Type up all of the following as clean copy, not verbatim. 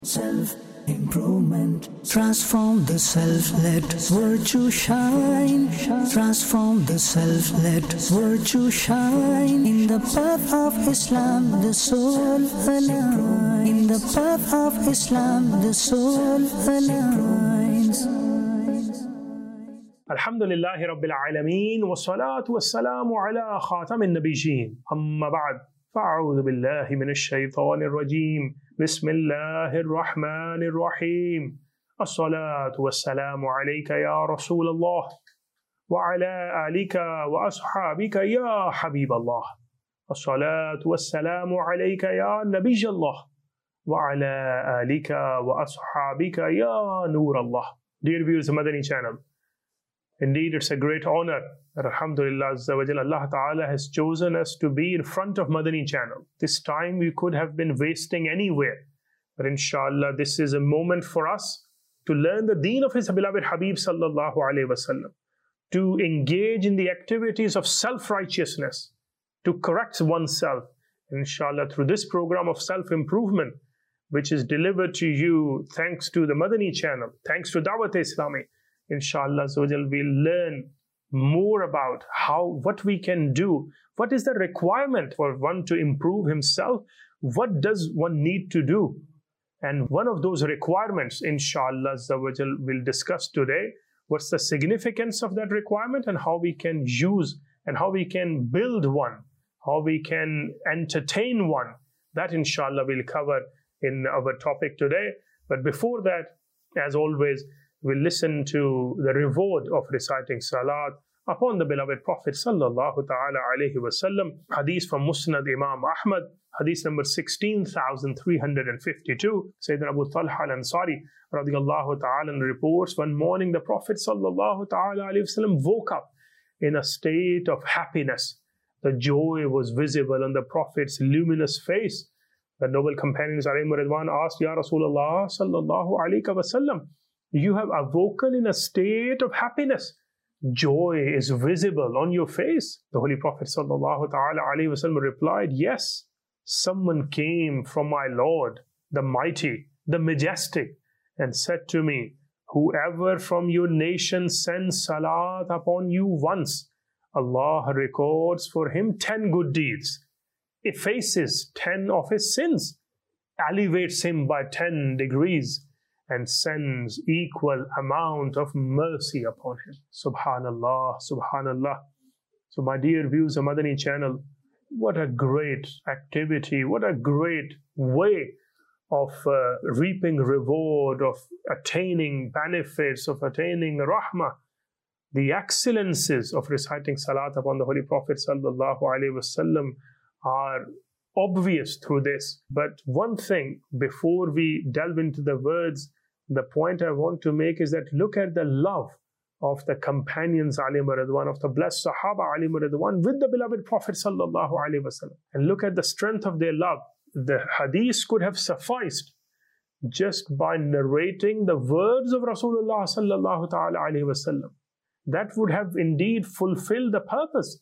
Self-improvement. Transform the self, let virtue shine. Transform the self, let virtue shine. In the path of Islam, the soul aligns. In the path of Islam, the soul aligns. Alhamdulillahi Rabbil Alameen wa salatu wa salamu ala khatamin nabiyyin. Amma ba'd. Fa'udhu billahi minash shaytanir rajeem. Bismillahir Rahmanir Rahim. As-salatu was-salamu alayka ya Rasulullah wa ala alika wa ashabika ya Habiballah. As-salatu was-salamu alayka ya Nabiyallah wa ala alika wa ashabika ya Nurallah. Dear viewers of Madani channel, indeed, it's a great honor that Alhamdulillah Azza wa Jalla, Allah Ta'ala has chosen us to be in front of Madani channel. This time we could have been wasting anywhere. But inshallah, this is a moment for us to learn the deen of His beloved Habib Sallallahu Alaihi Wasallam, to engage in the activities of self-righteousness, to correct oneself. Inshallah, through this program of self-improvement, which is delivered to you thanks to the Madani channel, thanks to Dawat-e-Islami, inshallah, we'll learn more about what we can do. What is the requirement for one to improve himself? What does one need to do? And one of those requirements, inshallah, we'll discuss today. What's the significance of that requirement and how we can use and how we can build one, how we can entertain one. That, inshallah, we'll cover in our topic today. But before that, as always, we'll listen to the reward of reciting salat upon the beloved Prophet sallallahu ta'ala alayhi wasallam. Hadith from Musnad Imam Ahmad, hadith number 16,352. Sayyidina Abu Talha al-Ansari radiyallahu ta'ala reports, one morning the Prophet sallallahu ta'ala alayhi wasallam woke up in a state of happiness. The joy was visible on the Prophet's luminous face. The noble companions alayhi ridwan asked, Ya Rasulullah sallallahu alayhi wasallam, you have awoken in a state of happiness. Joy is visible on your face. The Holy Prophet sallallahu ta'ala alayhi wasallam replied, yes, someone came from my Lord, the Mighty, the Majestic, and said to me, whoever from your nation sends salat upon you once, Allah records for him 10 good deeds, effaces 10 of his sins, elevates him by 10 degrees, and sends equal amount of mercy upon him. Subhanallah, Subhanallah. So my dear viewers of Madani channel, what a great activity, what a great way of reaping reward, of attaining benefits, of attaining rahmah. The excellences of reciting salat upon the Holy Prophet sallallahu alaihi wasallam are obvious through this. But one thing, before we delve into the words, the point I want to make is that look at the love of the companions alayhim ridwan, of the blessed Sahaba alayhim ridwan with the beloved Prophet sallallahu alaihi wasallam, and look at the strength of their love. The hadith could have sufficed just by narrating the words of Rasulullah sallallahu ta'ala alaihi wasallam. That would have indeed fulfilled the purpose.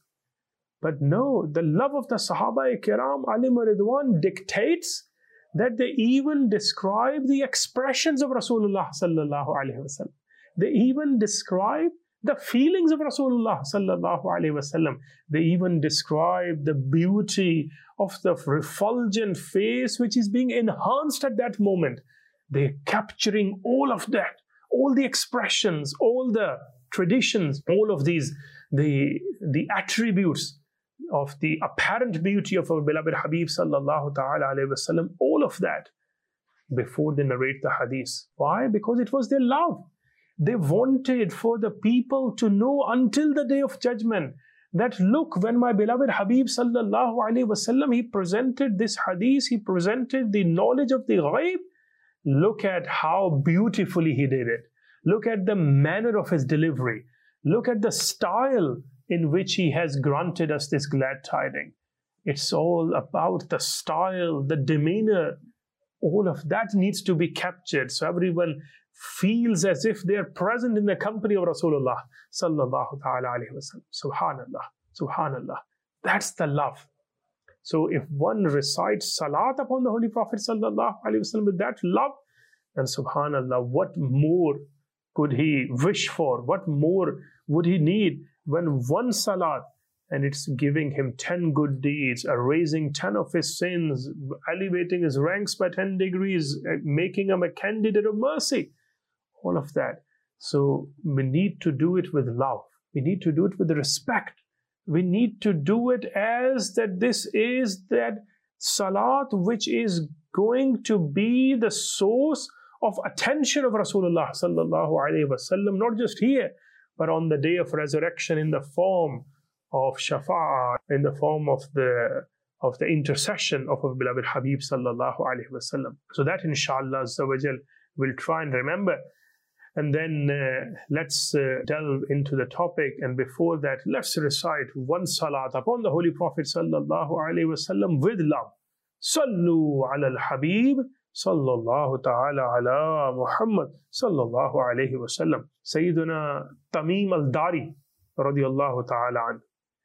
But no, the love of the Sahaba-i-Kiram alayhim ridwan dictates that they even describe the expressions of Rasulullah sallallahu alaihi wasallam. They even describe the feelings of Rasulullah sallallahu alaihi wasallam. They even describe the beauty of the refulgent face which is being enhanced at that moment. They're capturing all of that, all the expressions, all the traditions, all of these, the attributes of the apparent beauty of our beloved Habib sallallahu ta'ala alayhi wasallam, all of that before they narrate the hadith. Why? Because it was their love. They wanted for the people to know until the day of judgment that look, when my beloved Habib sallallahu alayhi wasallam, he presented this hadith, he presented the knowledge of the ghaib, look at how beautifully he did it. Look at the manner of his delivery. Look at the style in which he has granted us this glad tiding. It's all about the style, the demeanor. All of that needs to be captured so everyone feels as if they are present in the company of Rasulullah sallallahu ta'ala alayhi wa sallam. Subhanallah, Subhanallah. That's the love. So if one recites salat upon the Holy Prophet sallallahu alaihi wasallam with that love, And subhanallah, what more could he wish for? What more would he need when one salat, and it's giving him 10 good deeds, erasing 10 of his sins, elevating his ranks by 10 degrees, making him a candidate of mercy, all of that. So we need to do it with love. We need to do it with respect. We need to do it as that this is that salat which is going to be the source of attention of Rasulullah sallallahu alaihi wasallam, not just here, but on the day of resurrection in the form of shafa'ah, in the form of the intercession of our beloved Habib sallallahu alaihi wasallam. So that inshallah azza wa jal we'll try and remember. And then let's delve into the topic. And before that, let's recite one salat upon the Holy Prophet sallallahu alaihi wasallam with love. Sallu ala al-Habib sallallahu ta'ala ala Muhammad sallallahu alayhi wasallam. Sayyiduna Tamim al-Dari radiyallahu ta'ala an.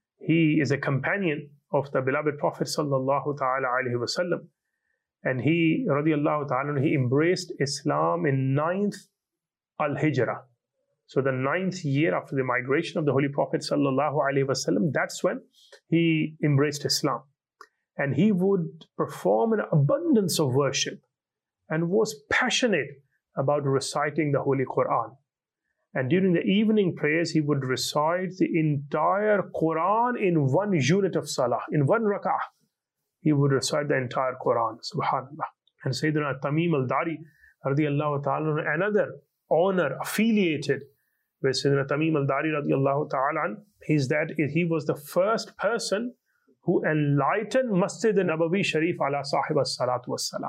He is a companion of the beloved Prophet sallallahu ta'ala alayhi wasallam. And he, radiyallahu ta'ala, he embraced Islam in 9th al-Hijrah. So the 9th year after the migration of the Holy Prophet sallallahu alayhi wasallam, that's when he embraced Islam. And he would perform an abundance of worship and was passionate about reciting the Holy Quran. And during the evening prayers, he would recite the entire Quran in one unit of salah, in one rak'ah. He would recite the entire Quran, subhanallah. And Sayyidina Tamim al-Dari, radiyallahu ta'ala, another honor affiliated with Sayyidina Tamim al-Dari, radiyallahu ta'ala, is that he was the first person who enlightened Masjid al-Nabawi Sharif ala sahib as-salatu was-salam.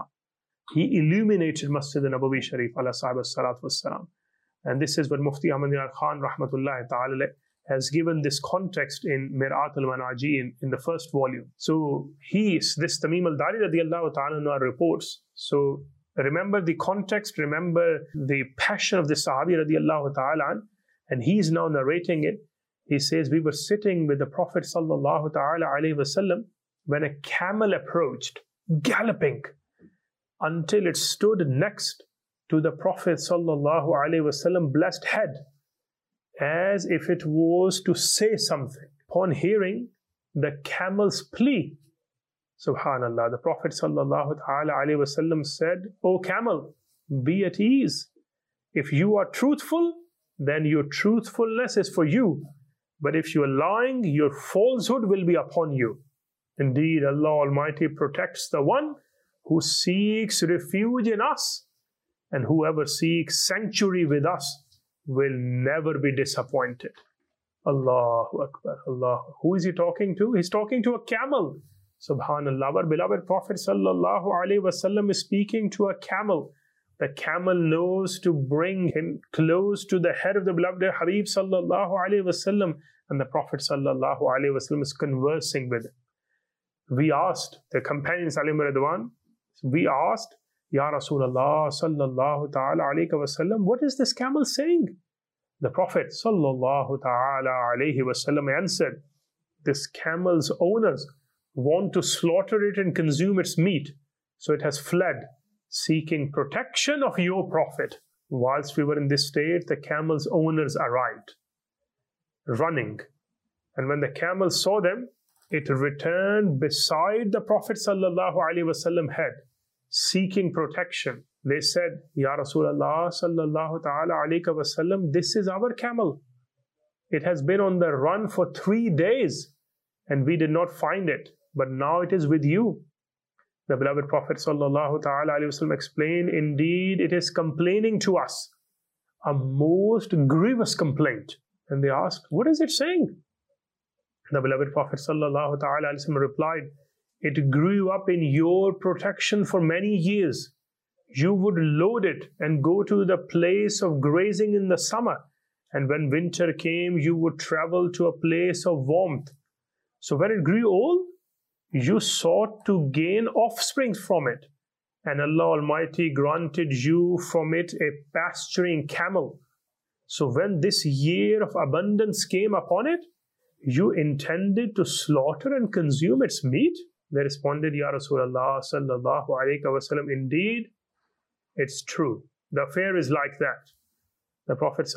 He illuminated Masjid al-Nabawi Sharif ala sahib as-salatu was-salam. And this is what Mufti Ahmad Dinar Khan rahmatullahi ta'ala has given this context in Mir'at al-Manaji in the first volume. So this Tamim al-Dari radiyallahu ta'ala reports. So remember the context, remember the passion of the Sahabi radiyallahu ta'ala, and he's now narrating it. He says, we were sitting with the Prophet sallallahu ta'ala alayhi wasallam when a camel approached, galloping, until it stood next to the Prophet sallallahu alaihi wasallam blessed head, as if it was to say something. Upon hearing the camel's plea, subhanallah, the Prophet sallallahu alaihi wasallam said, "O camel, be at ease. If you are truthful, then your truthfulness is for you. But if you are lying, your falsehood will be upon you. Indeed, Allah Almighty protects the one who seeks refuge in us, and whoever seeks sanctuary with us will never be disappointed." Allahu Akbar. Allah. Who is he talking to? He's talking to a camel. Subhanallah. Our beloved Prophet sallallahu alaihi wasallam is speaking to a camel. The camel knows to bring him close to the head of the beloved Habib sallallahu alaihi wasallam, and the Prophet sallallahu alaihi wasallam is conversing with him. We asked the companions alayhim radwan, we asked, Ya Rasulullah sallallahu ta'ala alayhi wasallam, what is this camel saying? The Prophet sallallahu ta'ala alayhi wasallam answered, this camel's owners want to slaughter it and consume its meat, so it has fled, seeking protection of your Prophet. Whilst we were in this state, the camel's owners arrived, running. And when the camel saw them, it returned beside the Prophet sallallahu alaihi wasallam head, seeking protection. They said, Ya Rasulullah sallallahu ta'ala alayhi wasallam, this is our camel. It has been on the run for 3 days, and we did not find it, but now it is with you. The beloved Prophet sallallahu ta'ala alayhi wasallam explained, indeed it is complaining to us, a most grievous complaint. And they asked, what is it saying? The beloved Prophet sallallahu ta'ala alayhi wasallam replied, it grew up in your protection for many years. You would load it and go to the place of grazing in the summer, and when winter came, you would travel to a place of warmth. So when it grew old, you sought to gain offspring from it, and Allah Almighty granted you from it a pasturing camel. So when this year of abundance came upon it, you intended to slaughter and consume its meat? They responded, Ya Rasulullah sallallahu alayhi wa sallam, indeed, it's true. The affair is like that. The Prophet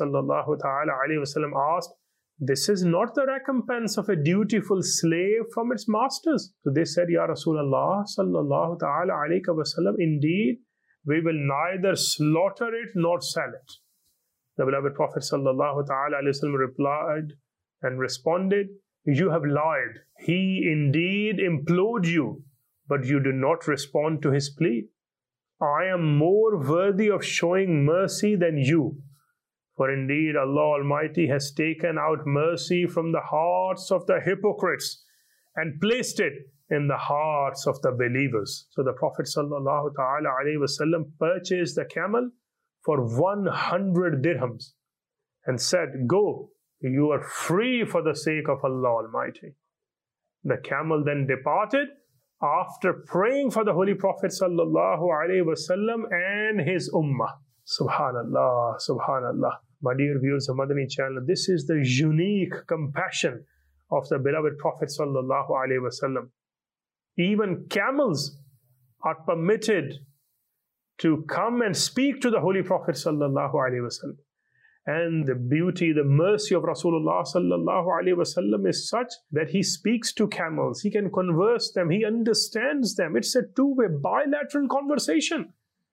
ﷺ asked, this is not the recompense of a dutiful slave from its masters. So they said, Ya Rasulullah sallallahu ta'ala alayhi wa sallam, indeed, we will neither slaughter it nor sell it. The beloved Prophet sallallahu ta'ala alayhi wa sallam replied and responded, you have lied. He indeed implored you, but you do not respond to his plea. I am more worthy of showing mercy than you. For indeed Allah Almighty has taken out mercy from the hearts of the hypocrites and placed it in the hearts of the believers. So the Prophet ﷺ purchased the camel for 100 dirhams and said, go, you are free for the sake of Allah Almighty. The camel then departed after praying for the Holy Prophet ﷺ and his ummah. Subhanallah, Subhanallah. My dear viewers of Madani channel, this is the unique compassion of the beloved Prophet ﷺ. Even camels are permitted to come and speak to the Holy Prophet ﷺ. And the beauty, the mercy of Rasulullah ﷺ is such that he speaks to camels, he can converse them, he understands them. It's a two-way bilateral conversation.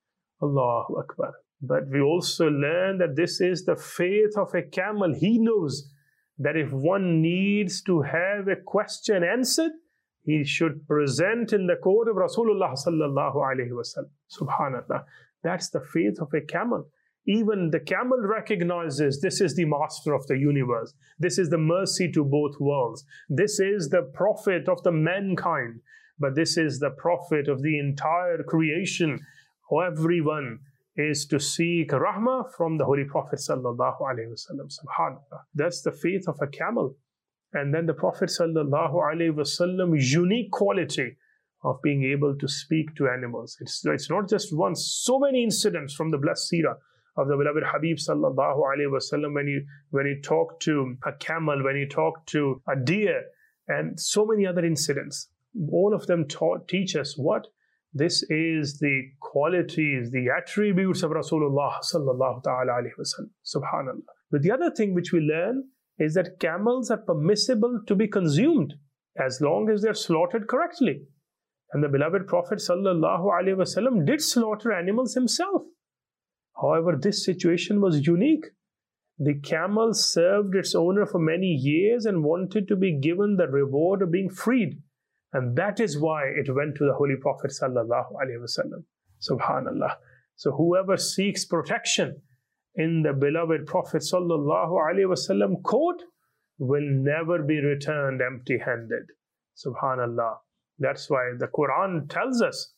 Allahu Akbar. But we also learn that this is the faith of a camel. He knows that if one needs to have a question answered, he should present in the court of Rasulullah sallallahu alaihi wasallam. Subhanallah. That's the faith of a camel. Even the camel recognizes this is the master of the universe. This is the mercy to both worlds. This is the prophet of the mankind. But this is the prophet of the entire creation. Everyone is to seek rahmah from the Holy Prophet sallallahu alaihi wasallam. Subhanallah. That's the faith of a camel. And then the Prophet sallallahu alaihi wasallam unique quality of being able to speak to animals. It's not just one. So many incidents from the blessed seerah of the beloved Habib sallallahu alaihi wasallam when he talked to a camel, when he talked to a deer, and so many other incidents. All of them teach us what? This is the qualities, the attributes of Rasulullah sallallahu ta'ala alayhi wa sallam. Subhanallah. But the other thing which we learn is that camels are permissible to be consumed as long as they're slaughtered correctly. And the beloved Prophet sallallahu alayhi wa sallam did slaughter animals himself. However, this situation was unique. The camel served its owner for many years and wanted to be given the reward of being freed. And that is why it went to the Holy Prophet sallallahu alaihi wasallam. Subhanallah. So whoever seeks protection in the beloved Prophet sallallahu alaihi wasallam court will never be returned empty-handed. Subhanallah. That's why the Quran tells us,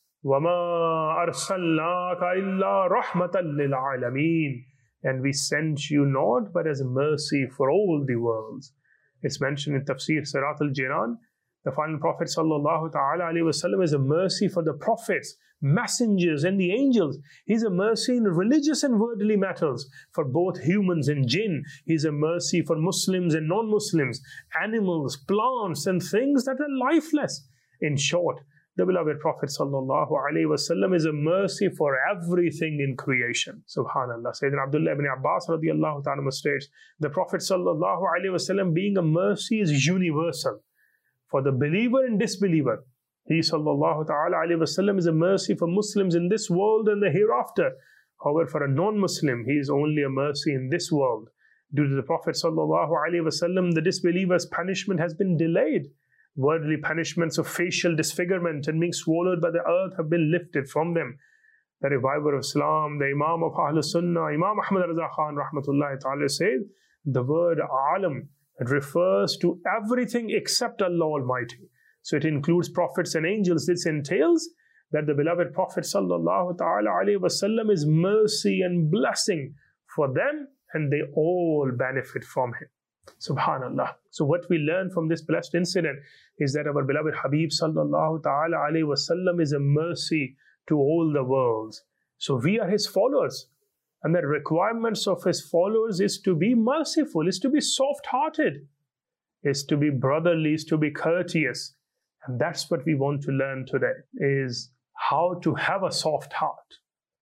وَمَا أَرْسَلْنَاكَ إِلَّا رَحْمَةً لِلْعَالَمِينَ. And we sent you not but as a mercy for all the worlds. It's mentioned in Tafsir Sirat al-Jiran. The final Prophet sallallahu ta'ala alayhi wa sallam is a mercy for the prophets, messengers and the angels. He's a mercy in religious and worldly matters for both humans and jinn. He's a mercy for Muslims and non-Muslims, animals, plants and things that are lifeless. In short, the beloved Prophet sallallahu alayhi wa sallam is a mercy for everything in creation. Subhanallah. Sayyidina Abdullah ibn Abbas radiallahu ta'ala states, the Prophet sallallahu alayhi wa sallam being a mercy is universal. For the believer and disbeliever, he sallallahu ta'ala alayhi wasallam is a mercy for Muslims in this world and the hereafter. However, for a non-Muslim, he is only a mercy in this world. Due to the Prophet sallallahu alayhi wasallam, the disbeliever's punishment has been delayed. Worldly punishments of facial disfigurement and being swallowed by the earth have been lifted from them. The reviver of Islam, the Imam of Ahlul Sunnah, Imam Ahmad Raza Khan rahmatullahi ta'ala said, the word alam, it refers to everything except Allah Almighty. So it includes prophets and angels. This entails that the beloved Prophet sallallahu ta'ala alayhi wasallam is mercy and blessing for them, and they all benefit from him. Subhanallah. So what we learn from this blessed incident is that our beloved Habib sallallahu ta'ala alayhi wasallam is a mercy to all the worlds. So we are his followers. And the requirements of his followers is to be merciful, is to be soft-hearted, is to be brotherly, is to be courteous. And that's what we want to learn today, is how to have a soft heart.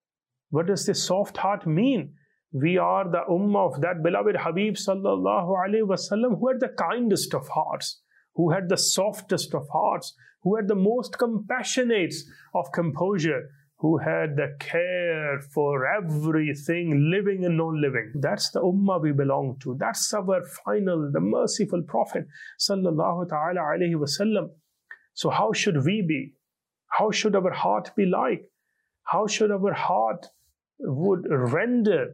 What does this soft heart mean? We are the ummah of that beloved Habib sallallahu alaihi wasallam, who had the kindest of hearts, who had the softest of hearts, who had the most compassionate of composure, who had the care for everything living and non-living. That's the ummah we belong to. That's our final, the merciful Prophet sallallahu ta'ala alaihi wasallam. So how should we be? How should our heart be like? How should our heart would render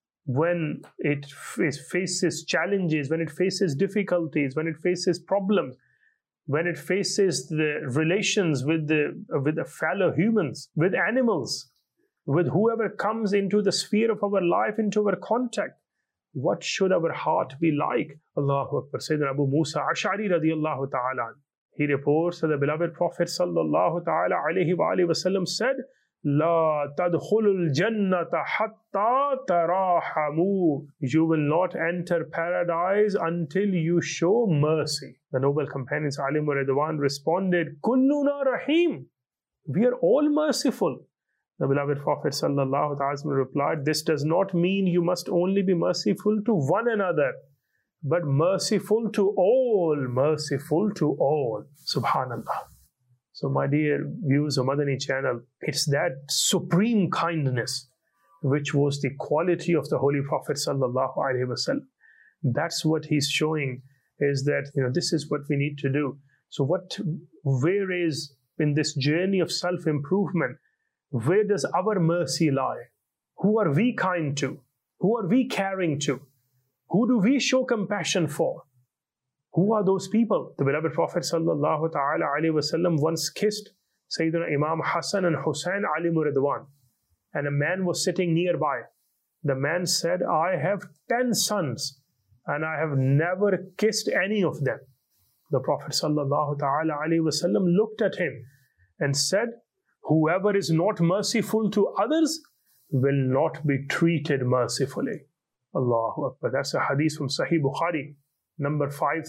when it faces challenges, when it faces difficulties, when it faces problems, when it faces the relations with the fellow humans, with animals, with whoever comes into the sphere of our life, into our contact? What should our heart be like? Allahu Akbar. Sayyidina Abu Musa Ash'ari radiyallahu ta'ala, he reports that the beloved Prophet sallallahu ta'ala alayhi wa alihi wasallam said, La tadkhulul jannata hatta tarahamu. You will not enter paradise until you show mercy. The noble companions Alim wa Ridwan responded, Kulluna rahim. We are all merciful. The beloved Prophet sallallahu ta'ala replied, this does not mean you must only be merciful to one another, but merciful to all, merciful to all. Subhanallah. So my dear viewers of Madani channel, it's that supreme kindness which was the quality of the Holy Prophet sallallahu alaihi wasallam. That's what he's showing, is that this is what we need to do. So where is in this journey of self-improvement, where does our mercy lie? Who are we kind to? Who are we caring to? Who do we show compassion for? Who are those people? The beloved Prophet sallallahu ta'ala alayhi wasallam once kissed Sayyidina Imam Hassan and Hussain alayhi Ridwan, and a man was sitting nearby. The man said, I have 10 sons and I have never kissed any of them. The Prophet sallallahu ta'ala alayhi wasallam looked at him and said, whoever is not merciful to others will not be treated mercifully. Allahu Akbar. That's a hadith from Sahih Bukhari, number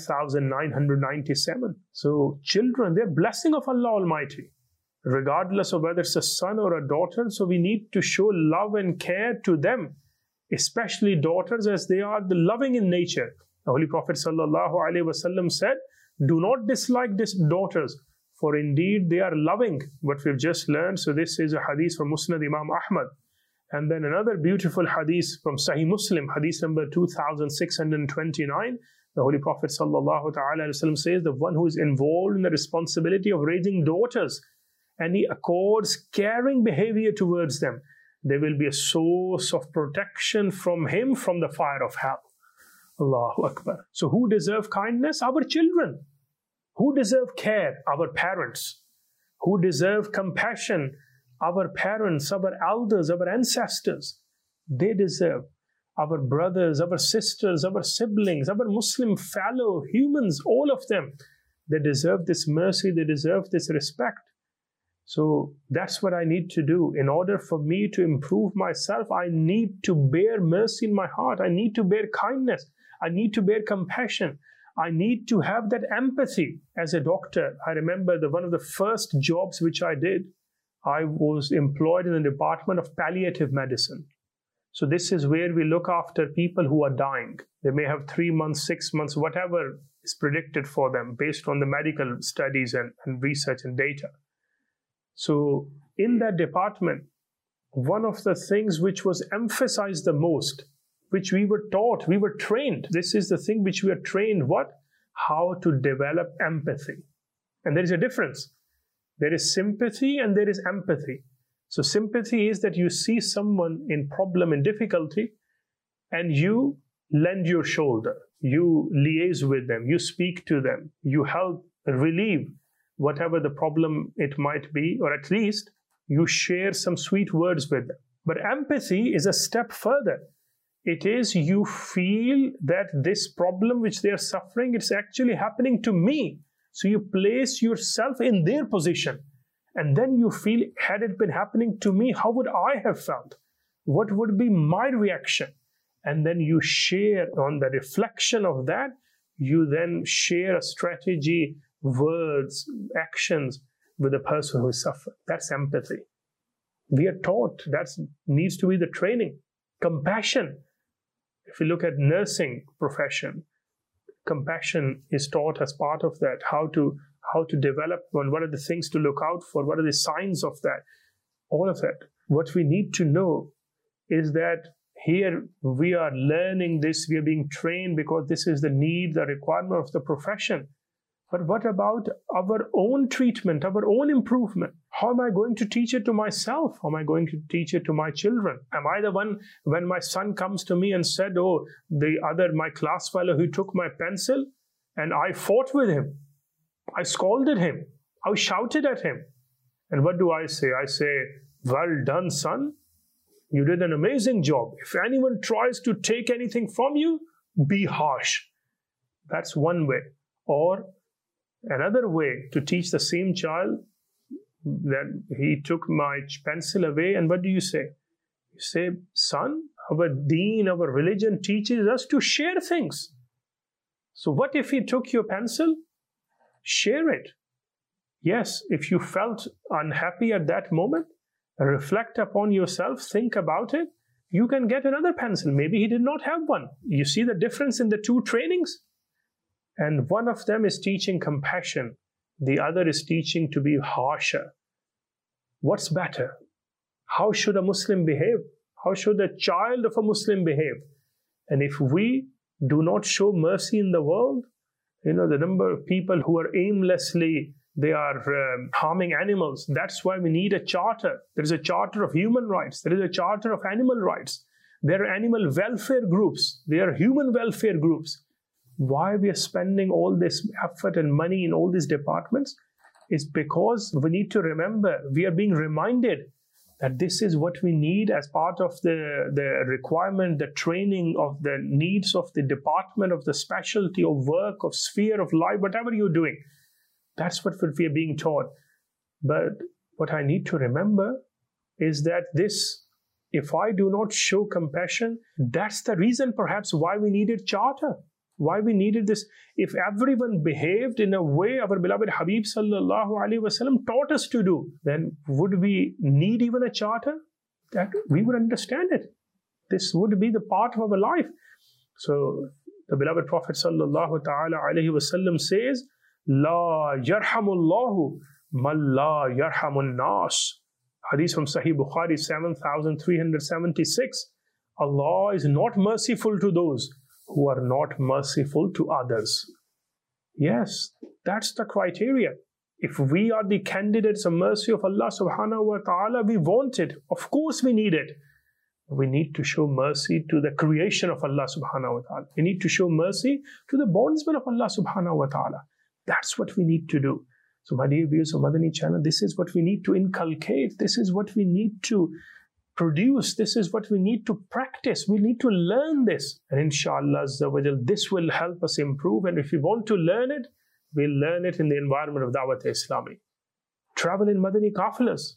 5997. So children, they're blessing of Allah Almighty, regardless of whether it's a son or a daughter. So we need to show love and care to them, especially daughters, as they are the loving in nature. The Holy Prophet sallallahu alaihi wasallam said, do not dislike these daughters, for indeed they are loving. What we've just learned. So this is a hadith from Musnad Imam Ahmad. And then another beautiful hadith from Sahih Muslim, hadith number 2629. The Holy Prophet sallallahu ta'ala says, the one who is involved in the responsibility of raising daughters and he accords caring behavior towards them, there will be a source of protection from him from the fire of hell. Allahu Akbar. So who deserve kindness? Our children. Who deserve care? Our parents. Who deserve compassion? Our parents, our elders, our ancestors. They deserve. Our brothers, our sisters, our siblings, our Muslim fellow humans, all of them, they deserve this mercy, they deserve this respect. So that's what I need to do. In order for me to improve myself, I need to bear mercy in my heart. I need to bear kindness. I need to bear compassion. I need to have that empathy. As a doctor, I remember one of the first jobs which I did, I was employed in the department of palliative medicine. So this is where we look after people who are dying. They may have 3 months, 6 months, whatever is predicted for them based on the medical studies and research and data. So in that department, one of the things which was emphasized the most, which we were taught, we were trained. This is the thing which we are trained, what? How to develop empathy. And there is a difference. There is sympathy and there is empathy. So sympathy is that you see someone in problem and difficulty and you lend your shoulder. You liaise with them. You speak to them. You help relieve whatever the problem it might be, or at least you share some sweet words with them. But empathy is a step further. It is you feel that this problem which they are suffering, it's actually happening to me. So you place yourself in their position. And then you feel, had it been happening to me, how would I have felt? What would be my reaction? And then you share on the reflection of that. You then share a strategy, words, actions with the person who is suffering. That's empathy. We are taught that needs to be the training. Compassion. If you look at nursing profession, compassion is taught as part of that. How to develop one, what are the things to look out for, what are the signs of that, all of that. What we need to know is that here we are learning this, we are being trained because this is the need, the requirement of the profession. But what about our own treatment, our own improvement? How am I going to teach it to myself? How am I going to teach it to my children? Am I the one, when my son comes to me and said, oh, my class fellow who took my pencil, and I fought with him, I scolded him, I shouted at him. And what do I say? I say, well done, son. You did an amazing job. If anyone tries to take anything from you, be harsh. That's one way. Or another way to teach the same child that he took my pencil away, and what do you say? You say, son, our deen, our religion teaches us to share things. So what if he took your pencil? Share it. Yes, if you felt unhappy at that moment, reflect upon yourself, think about it. You can get another pencil. Maybe he did not have one. You see the difference in the two trainings? And one of them is teaching compassion. The other is teaching to be harsher. What's better? How should a Muslim behave? How should a child of a Muslim behave? And if we do not show mercy in the world, the number of people who are aimlessly, they are harming animals. That's why we need a charter. There is a charter of human rights. There is a charter of animal rights. There are animal welfare groups. There are human welfare groups. Why we are spending all this effort and money in all these departments is because we need to remember, we are being reminded that this is what we need as part of the requirement, the training of the needs of the department, of the specialty of work, of sphere of life, whatever you're doing. That's what we are being taught. But what I need to remember is that if I do not show compassion, that's the reason perhaps why we needed charter, why we needed this. If everyone behaved in a way our beloved Habib sallallahu alaihi wasallam taught us to do, then would we need even a charter? That we would understand it. This would be the part of our life. So the beloved Prophet sallallahu ta'ala alaihi wasallam says, La yarhamullahu man la yarhamun nas. Hadith from Sahih Bukhari 7376. Allah is not merciful to those who are not merciful to others. Yes, that's the criteria. If we are the candidates of mercy of Allah subhanahu wa ta'ala, we want it. Of course we need it. We need to show mercy to the creation of Allah subhanahu wa ta'ala. We need to show mercy to the bondsmen of Allah subhanahu wa ta'ala. That's what we need to do. So my dear viewers of Madani channel, this is what we need to inculcate. This is what we need to produce. This is what we need to practice. We need to learn this. And inshallah, this will help us improve. And if we want to learn it, we'll learn it in the environment of Dawat Islami. Travel in Madani Qafilas.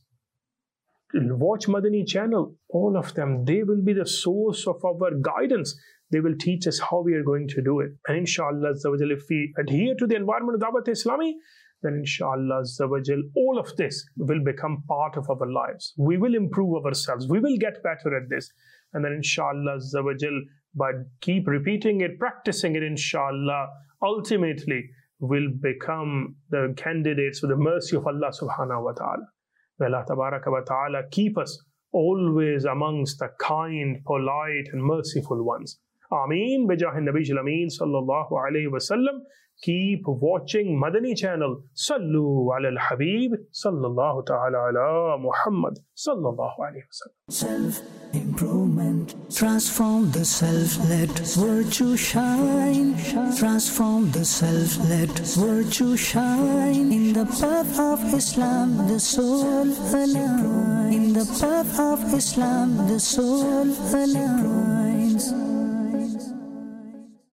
Watch Madani channel. All of them, they will be the source of our guidance. They will teach us how we are going to do it. And inshallah, if we adhere to the environment of Dawat Islami, then inshallah, all of this will become part of our lives. We will improve ourselves. We will get better at this. And then inshallah, by keep repeating it, practicing it, inshallah, ultimately will become the candidates for the mercy of Allah subhanahu wa ta'ala. May Allah tabaraka wa ta'ala keep us always amongst the kind, polite and merciful ones. Ameen. Bijahi Nabiyil Ameen sallallahu alayhi wa sallam. Keep watching Madani channel. Sallu ala al-Habib sallallahu ta'ala ala Muhammad sallallahu alayhi wa sallam. Self-improvement. Transform the self, let virtue shine. Transform the self, let virtue shine. In the path of Islam, the soul align. In the path of Islam, the soul align.